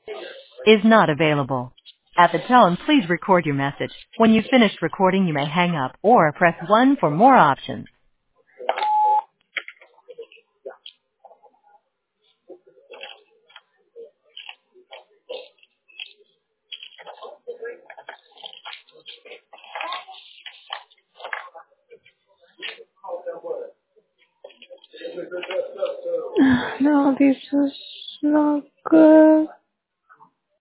Is not available. At the tone, please record your message. When you've finished recording, you may hang up or press 1 for more options. No, this is not good.